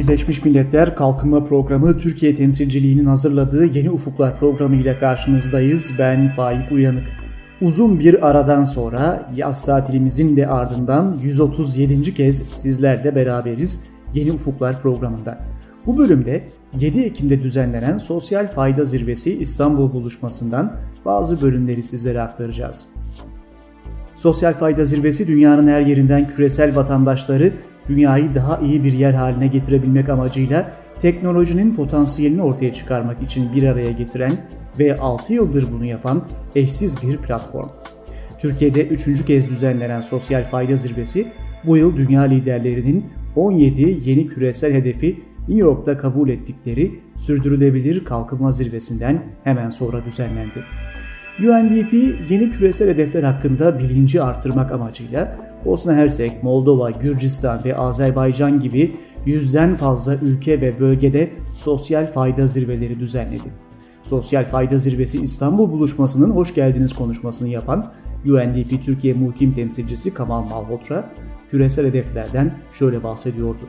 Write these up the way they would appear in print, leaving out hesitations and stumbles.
Birleşmiş Milletler Kalkınma Programı Türkiye temsilciliğinin hazırladığı Yeni Ufuklar programı ile karşınızdayız. Ben Faik Uyanık. Uzun bir aradan sonra yaz tatilimizin de ardından 137. kez sizlerle beraberiz Yeni Ufuklar programında. Bu bölümde 7 Ekim'de düzenlenen Sosyal Fayda Zirvesi İstanbul Buluşması'ndan bazı bölümleri sizlere aktaracağız. Sosyal Fayda Zirvesi dünyanın her yerinden küresel vatandaşları dünyayı daha iyi bir yer haline getirebilmek amacıyla teknolojinin potansiyelini ortaya çıkarmak için bir araya getiren ve 6 yıldır bunu yapan eşsiz bir platform. Türkiye'de 3. kez düzenlenen Sosyal Fayda Zirvesi bu yıl dünya liderlerinin 17 yeni küresel hedefi New York'ta kabul ettikleri Sürdürülebilir Kalkınma Zirvesi'nden hemen sonra düzenlendi. UNDP yeni küresel hedefler hakkında bilinci artırmak amacıyla Bosna Hersek, Moldova, Gürcistan ve Azerbaycan gibi 100'den fazla ülke ve bölgede sosyal fayda zirveleri düzenledi. Sosyal Fayda Zirvesi İstanbul Buluşması'nın hoş geldiniz konuşmasını yapan UNDP Türkiye Mukim Temsilcisi Kamal Malhotra, küresel hedeflerden şöyle bahsediyordu.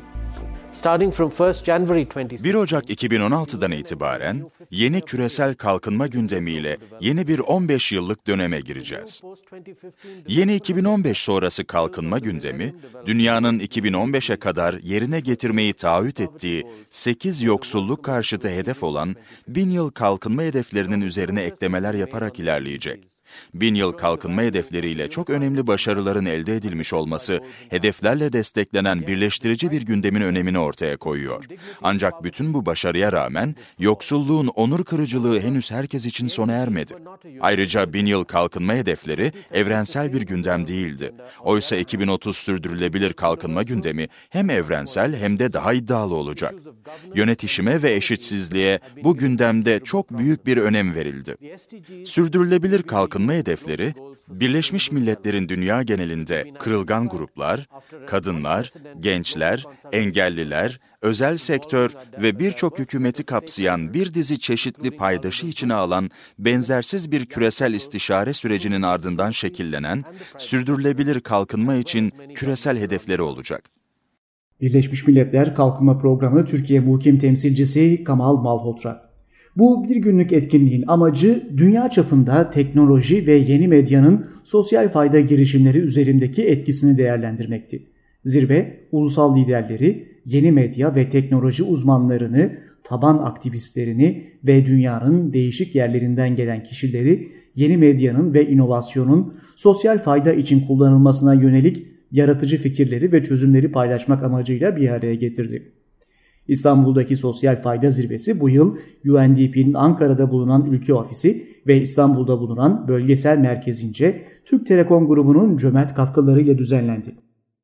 1 Ocak 2016'dan itibaren yeni küresel kalkınma gündemiyle yeni bir 15 yıllık döneme gireceğiz. Yeni 2015 sonrası kalkınma gündemi, dünyanın 2015'e kadar yerine getirmeyi taahhüt ettiği 8 yoksulluk karşıtı hedef olan 1000 yıl kalkınma hedeflerinin üzerine eklemeler yaparak ilerleyecek. 1000 yıl kalkınma hedefleriyle çok önemli başarıların elde edilmiş olması, hedeflerle desteklenen birleştirici bir gündemin önemini ortaya koyuyor. Ancak bütün bu başarıya rağmen yoksulluğun onur kırıcılığı henüz herkes için sona ermedi. Ayrıca 1000 yıl kalkınma hedefleri evrensel bir gündem değildi. Oysa 2030 sürdürülebilir kalkınma gündemi hem evrensel hem de daha iddialı olacak. Yönetişime ve eşitsizliğe bu gündemde çok büyük bir önem verildi. Sürdürülebilir kalkınma hedefleri, Birleşmiş Milletler'in dünya genelinde kırılgan gruplar, kadınlar, gençler, engelliler, özel sektör ve birçok hükümeti kapsayan bir dizi çeşitli paydaşı içine alan benzersiz bir küresel istişare sürecinin ardından şekillenen sürdürülebilir kalkınma için küresel hedefleri olacak. Birleşmiş Milletler Kalkınma Programı Türkiye Mukim Temsilcisi Kamal Malhotra. Bu bir günlük etkinliğin amacı dünya çapında teknoloji ve yeni medyanın sosyal fayda girişimleri üzerindeki etkisini değerlendirmekti. Zirve, ulusal liderleri, yeni medya ve teknoloji uzmanlarını, taban aktivistlerini ve dünyanın değişik yerlerinden gelen kişileri yeni medyanın ve inovasyonun sosyal fayda için kullanılmasına yönelik yaratıcı fikirleri ve çözümleri paylaşmak amacıyla bir araya getirdi. İstanbul'daki Sosyal Fayda Zirvesi bu yıl UNDP'nin Ankara'da bulunan ülke ofisi ve İstanbul'da bulunan bölgesel merkezince Türk Telekom grubunun cömert katkılarıyla düzenlendi.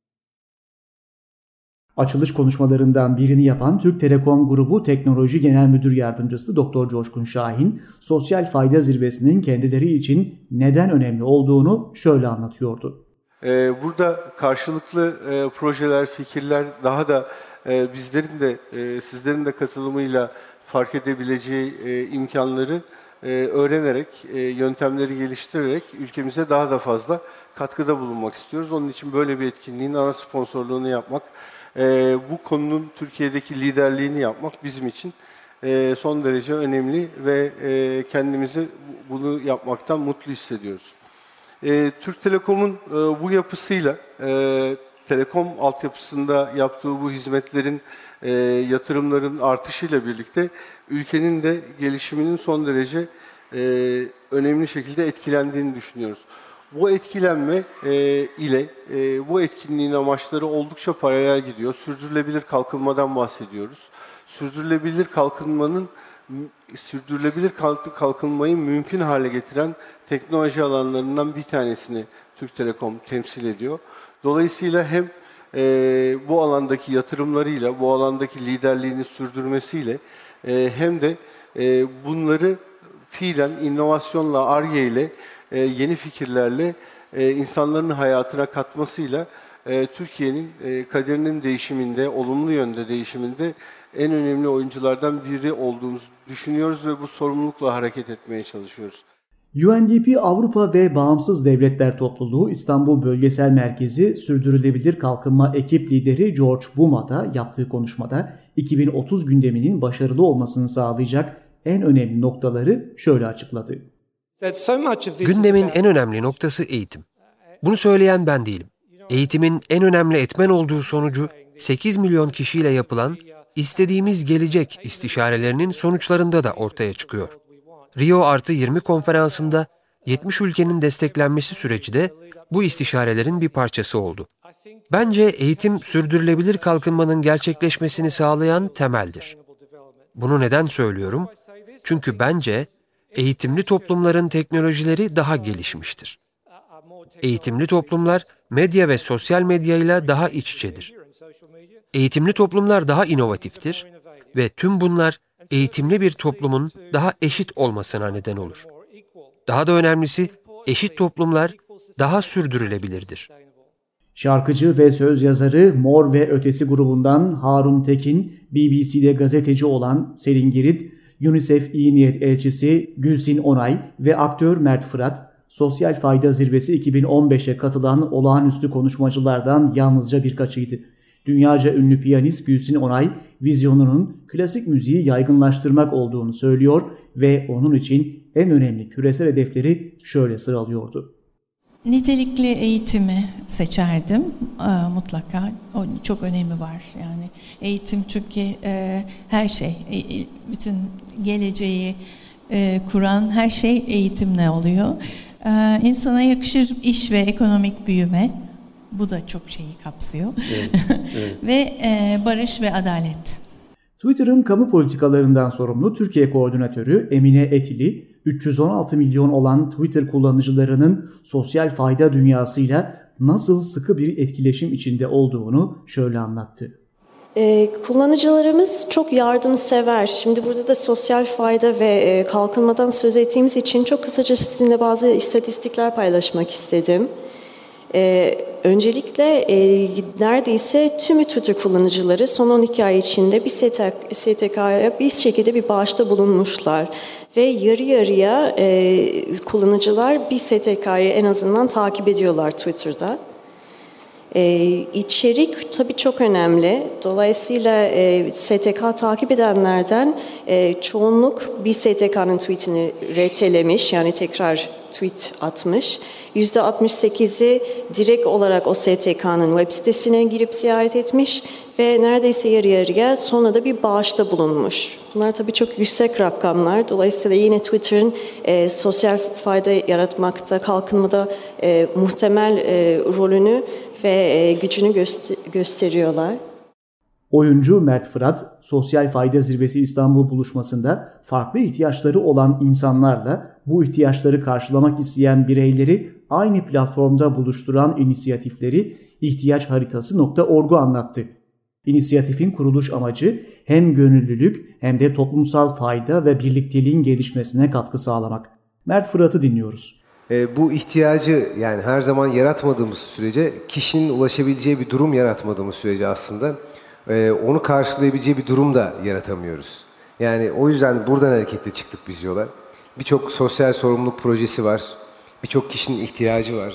Açılış konuşmalarından birini yapan Türk Telekom Grubu Teknoloji Genel Müdür Yardımcısı Dr. Coşkun Şahin, Sosyal Fayda Zirvesi'nin kendileri için neden önemli olduğunu şöyle anlatıyordu. Burada karşılıklı projeler, fikirler daha da bizlerin de sizlerin de katılımıyla fark edebileceği imkanları öğrenerek, yöntemleri geliştirerek ülkemize daha da fazla katkıda bulunmak istiyoruz. Onun için böyle bir etkinliğin ana sponsorluğunu yapmak, bu konunun Türkiye'deki liderliğini yapmak bizim için son derece önemli ve kendimizi bunu yapmaktan mutlu hissediyoruz. Türk Telekom'un bu yapısıyla telekom altyapısında yaptığı bu hizmetlerin, yatırımların artışıyla birlikte ülkenin de gelişiminin son derece önemli şekilde etkilendiğini düşünüyoruz. Bu etkilenme ile bu etkinliğin amaçları oldukça paralel gidiyor. Sürdürülebilir kalkınmadan bahsediyoruz. Sürdürülebilir kalkınmayı mümkün hale getiren teknoloji alanlarından bir tanesini Türk Telekom temsil ediyor. Dolayısıyla hem bu alandaki yatırımlarıyla, bu alandaki liderliğini sürdürmesiyle hem de bunları fiilen inovasyonla, Ar-Ge ile, yeni fikirlerle insanların hayatına katmasıyla Türkiye'nin kaderinin değişiminde, olumlu yönde değişiminde en önemli oyunculardan biri olduğumuzu düşünüyoruz ve bu sorumlulukla hareket etmeye çalışıyoruz. UNDP Avrupa ve Bağımsız Devletler Topluluğu İstanbul Bölgesel Merkezi Sürdürülebilir Kalkınma Ekip Lideri George Buma da yaptığı konuşmada 2030 gündeminin başarılı olmasını sağlayacak en önemli noktaları şöyle açıkladı. Gündemin en önemli noktası eğitim. Bunu söyleyen ben değilim. Eğitimin en önemli etmen olduğu sonucu 8 milyon kişiyle yapılan istediğimiz gelecek istişarelerinin sonuçlarında da ortaya çıkıyor. Rio+20 konferansında 70 ülkenin desteklenmesi süreci de bu istişarelerin bir parçası oldu. Bence eğitim sürdürülebilir kalkınmanın gerçekleşmesini sağlayan temeldir. Bunu neden söylüyorum? Çünkü bence eğitimli toplumların teknolojileri daha gelişmiştir. Eğitimli toplumlar medya ve sosyal medyayla daha iç içedir. Eğitimli toplumlar daha inovatiftir ve tüm bunlar eğitimli bir toplumun daha eşit olmasına neden olur. Daha da önemlisi eşit toplumlar daha sürdürülebilirdir. Şarkıcı ve söz yazarı Mor ve Ötesi grubundan Harun Tekin, BBC'de gazeteci olan Selin Girit, UNICEF İyi Niyet Elçisi Gülsin Onay ve aktör Mert Fırat, Sosyal Fayda Zirvesi 2015'e katılan olağanüstü konuşmacılardan yalnızca birkaçıydı. Dünyaca ünlü piyanist Gülsin Onay, vizyonunun klasik müziği yaygınlaştırmak olduğunu söylüyor ve onun için en önemli küresel hedefleri şöyle sıralıyordu. Nitelikli eğitimi seçerdim mutlaka. O çok önemi var. Yani eğitim çünkü her şey, bütün geleceği kuran her şey eğitimle oluyor. İnsana yakışır iş ve ekonomik büyüme. Bu da çok şeyi kapsıyor. Evet. Ve barış ve adalet. Twitter'ın kamu politikalarından sorumlu Türkiye Koordinatörü Emine Etili, 316 milyon olan Twitter kullanıcılarının sosyal fayda dünyasıyla nasıl sıkı bir etkileşim içinde olduğunu şöyle anlattı. Kullanıcılarımız çok yardımsever. Şimdi burada da sosyal fayda ve kalkınmadan söz ettiğimiz için çok kısaca sizinle bazı istatistikler paylaşmak istedim. Öncelikle neredeyse tüm Twitter kullanıcıları son 12 ay içinde bir STK'ya bir şekilde bir bağışta bulunmuşlar. Ve yarı yarıya kullanıcılar bir STK'yı en azından takip ediyorlar Twitter'da. İçerik tabii çok önemli. Dolayısıyla STK takip edenlerden çoğunluk bir STK'nın tweetini retelemiş, yani tekrar tweet atmış. %68'i direkt olarak o STK'nın web sitesine girip ziyaret etmiş ve neredeyse yarı yarıya sonra da bir bağışta bulunmuş. Bunlar tabii çok yüksek rakamlar. Dolayısıyla yine Twitter'ın sosyal fayda yaratmakta, kalkınmada muhtemel rolünü ve gücünü gösteriyorlar. Oyuncu Mert Fırat, Sosyal Fayda Zirvesi İstanbul buluşmasında farklı ihtiyaçları olan insanlarla bu ihtiyaçları karşılamak isteyen bireyleri aynı platformda buluşturan inisiyatifleri ihtiyaçharitası.org'u anlattı. İnisiyatifin kuruluş amacı hem gönüllülük hem de toplumsal fayda ve birlikteliğin gelişmesine katkı sağlamak. Mert Fırat'ı dinliyoruz. Bu ihtiyacı yani her zaman yaratmadığımız sürece, kişinin ulaşabileceği bir durum yaratmadığımız sürece aslında onu karşılayabileceği bir durum da yaratamıyoruz. Yani o yüzden buradan hareketle çıktık biz yola. Birçok sosyal sorumluluk projesi var. Birçok kişinin ihtiyacı var.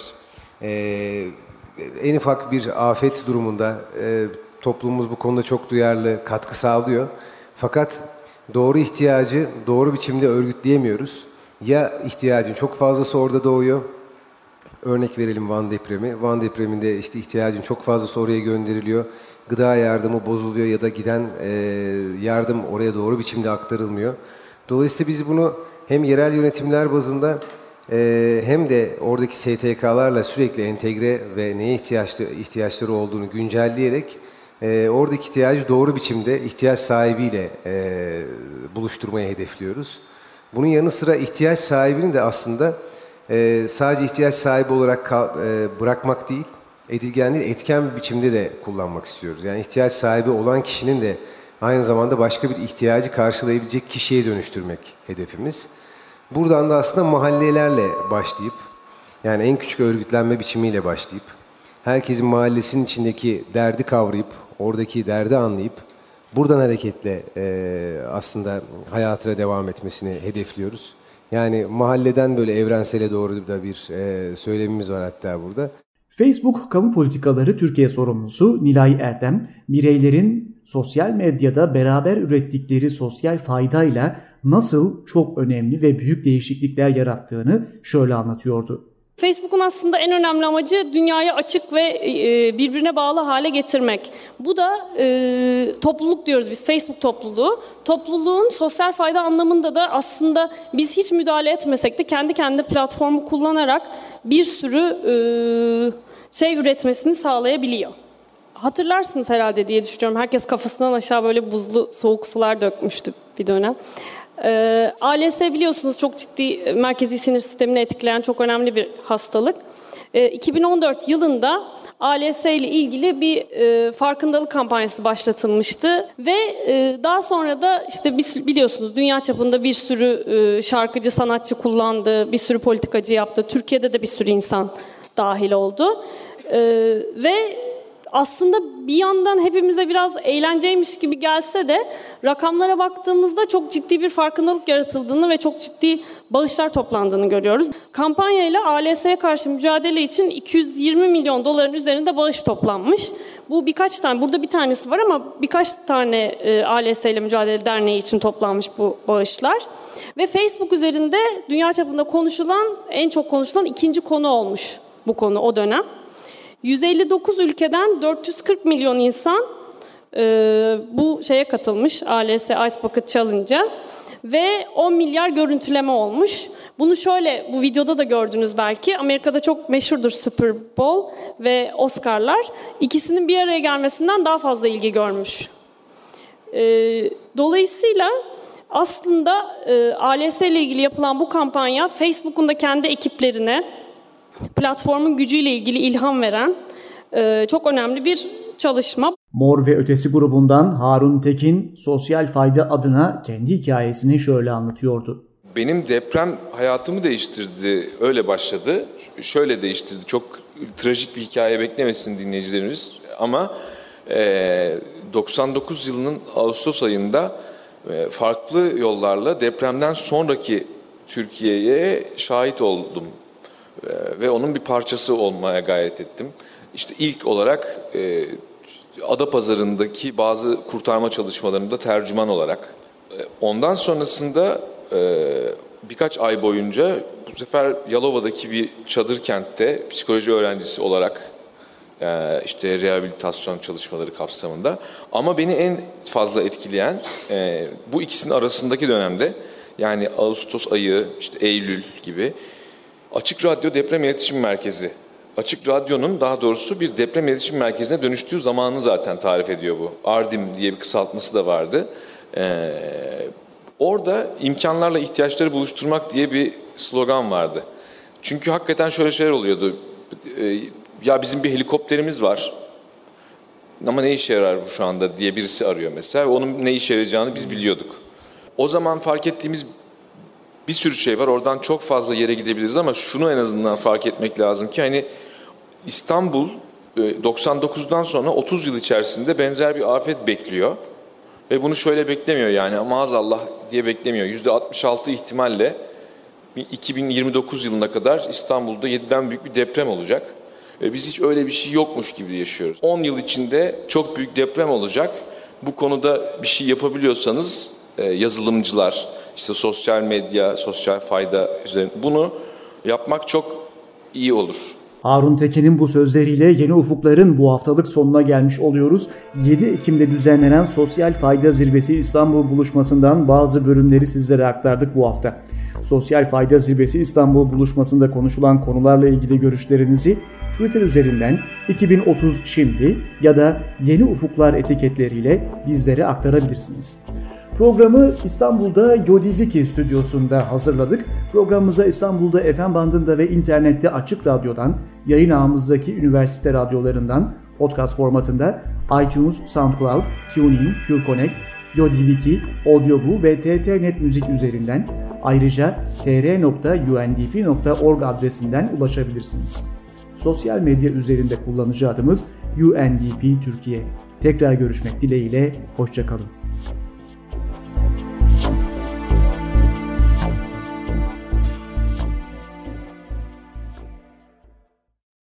En ufak bir afet durumunda toplumumuz bu konuda çok duyarlı, katkı sağlıyor. Fakat doğru ihtiyacı doğru biçimde örgütleyemiyoruz. Ya ihtiyacın çok fazlası orada doğuyor. Örnek verelim Van depremi. Van depreminde işte ihtiyacın çok fazlası oraya gönderiliyor. Gıda yardımı bozuluyor ya da giden yardım oraya doğru biçimde aktarılmıyor. Dolayısıyla biz bunu hem yerel yönetimler bazında hem de oradaki STK'larla sürekli entegre ve neye ihtiyaçları olduğunu güncelleyerek oradaki ihtiyacı doğru biçimde ihtiyaç sahibiyle buluşturmayı hedefliyoruz. Bunun yanı sıra ihtiyaç sahibini de aslında sadece ihtiyaç sahibi olarak bırakmak değil, edilgen değil, etken bir biçimde de kullanmak istiyoruz. Yani ihtiyaç sahibi olan kişinin de aynı zamanda başka bir ihtiyacı karşılayabilecek kişiye dönüştürmek hedefimiz. Buradan da aslında mahallelerle başlayıp, yani en küçük örgütlenme biçimiyle başlayıp, herkesin mahallesinin içindeki derdi kavrayıp, oradaki derdi anlayıp, buradan hareketle aslında hayatına devam etmesini hedefliyoruz. Yani mahalleden böyle evrensele doğru da bir söylemimiz var hatta burada. Facebook Kamu Politikaları Türkiye sorumlusu Nilay Erdem, bireylerin sosyal medyada beraber ürettikleri sosyal faydayla nasıl çok önemli ve büyük değişiklikler yarattığını şöyle anlatıyordu. Facebook'un aslında en önemli amacı dünyaya açık ve birbirine bağlı hale getirmek. Bu da topluluk diyoruz biz, Facebook topluluğu. Topluluğun sosyal fayda anlamında da aslında biz hiç müdahale etmesek de kendi kendine platformu kullanarak bir sürü şey üretmesini sağlayabiliyor. Hatırlarsınız herhalde diye düşünüyorum. Herkes kafasından aşağı böyle buzlu soğuk sular dökmüştü bir dönem. ALS biliyorsunuz çok ciddi merkezi sinir sistemini etkileyen çok önemli bir hastalık. 2014 yılında ALS ile ilgili bir farkındalık kampanyası başlatılmıştı ve daha sonra da işte biliyorsunuz dünya çapında bir sürü şarkıcı, sanatçı kullandı, bir sürü politikacı yaptı. Türkiye'de de bir sürü insan dahil oldu ve aslında bir yandan hepimize biraz eğlenceymiş gibi gelse de rakamlara baktığımızda çok ciddi bir farkındalık yaratıldığını ve çok ciddi bağışlar toplandığını görüyoruz. Kampanyayla ALS'ye karşı mücadele için 220 milyon doların üzerinde bağış toplanmış. Bu birkaç tane, burada bir tanesi var ama birkaç tane ALS ile Mücadele Derneği için toplanmış bu bağışlar. Ve Facebook üzerinde dünya çapında en çok konuşulan ikinci konu olmuş bu konu o dönem. 159 ülkeden 440 milyon insan bu şeye katılmış, ALS Ice Bucket Challenge'a ve 10 milyar görüntüleme olmuş. Bunu şöyle, bu videoda da gördünüz belki, Amerika'da çok meşhurdur Super Bowl ve Oscar'lar. İkisinin bir araya gelmesinden daha fazla ilgi görmüş. Dolayısıyla aslında ALS ile ilgili yapılan bu kampanya, Facebook'un da kendi ekiplerine, platformun gücüyle ilgili ilham veren çok önemli bir çalışma. Mor ve Ötesi grubundan Harun Tekin sosyal fayda adına kendi hikayesini şöyle anlatıyordu. Benim deprem hayatımı değiştirdi, öyle başladı. Şöyle değiştirdi, çok trajik bir hikaye beklemesin dinleyicilerimiz ama 99 yılının Ağustos ayında farklı yollarla depremden sonraki Türkiye'ye şahit oldum. Ve onun bir parçası olmaya gayret ettim. İşte ilk olarak Adapazarı'ndaki bazı kurtarma çalışmalarında tercüman olarak. Ondan sonrasında birkaç ay boyunca bu sefer Yalova'daki bir çadır kentte psikoloji öğrencisi olarak işte rehabilitasyon çalışmaları kapsamında. Ama beni en fazla etkileyen bu ikisinin arasındaki dönemde, yani Ağustos ayı, işte Eylül gibi, Açık Radyo Deprem İletişim Merkezi. Açık Radyo'nun daha doğrusu bir deprem iletişim merkezine dönüştüğü zamanı zaten tarif ediyor bu. ARDİM diye bir kısaltması da vardı. Orada imkanlarla ihtiyaçları buluşturmak diye bir slogan vardı. Çünkü hakikaten şöyle şeyler oluyordu. Ya bizim bir helikopterimiz var ama ne işe yarar bu şu anda diye birisi arıyor mesela. Onun ne işe yarayacağını biz biliyorduk. O zaman fark ettiğimiz bir sürü şey var. Oradan çok fazla yere gidebiliriz ama şunu en azından fark etmek lazım ki hani İstanbul 99'dan sonra 30 yıl içerisinde benzer bir afet bekliyor. Ve bunu şöyle beklemiyor, yani maazallah diye beklemiyor. %66 ihtimalle 2029 yılına kadar İstanbul'da 7'den büyük bir deprem olacak. Ve biz hiç öyle bir şey yokmuş gibi yaşıyoruz. 10 yıl içinde çok büyük deprem olacak. Bu konuda bir şey yapabiliyorsanız yazılımcılar, işte sosyal medya, sosyal fayda üzerine bunu yapmak çok iyi olur. Harun Tekin'in bu sözleriyle Yeni Ufuklar'ın bu haftalık sonuna gelmiş oluyoruz. 7 Ekim'de düzenlenen Sosyal Fayda Zirvesi İstanbul Buluşması'ndan bazı bölümleri sizlere aktardık bu hafta. Sosyal Fayda Zirvesi İstanbul Buluşması'nda konuşulan konularla ilgili görüşlerinizi Twitter üzerinden 2030 Şimdi ya da Yeni Ufuklar etiketleriyle bizlere aktarabilirsiniz. Programı İstanbul'da Yodiviki stüdyosunda hazırladık. Programımıza İstanbul'da FM bandında ve internette Açık Radyo'dan, yayın ağımızdaki üniversite radyolarından, podcast formatında iTunes, SoundCloud, TuneIn, QConnect, Yodiviki, Audioboo ve TT.net Müzik üzerinden, ayrıca tr.undp.org adresinden ulaşabilirsiniz. Sosyal medya üzerinde kullanıcı adımız UNDP Türkiye. Tekrar görüşmek dileğiyle, hoşça kalın.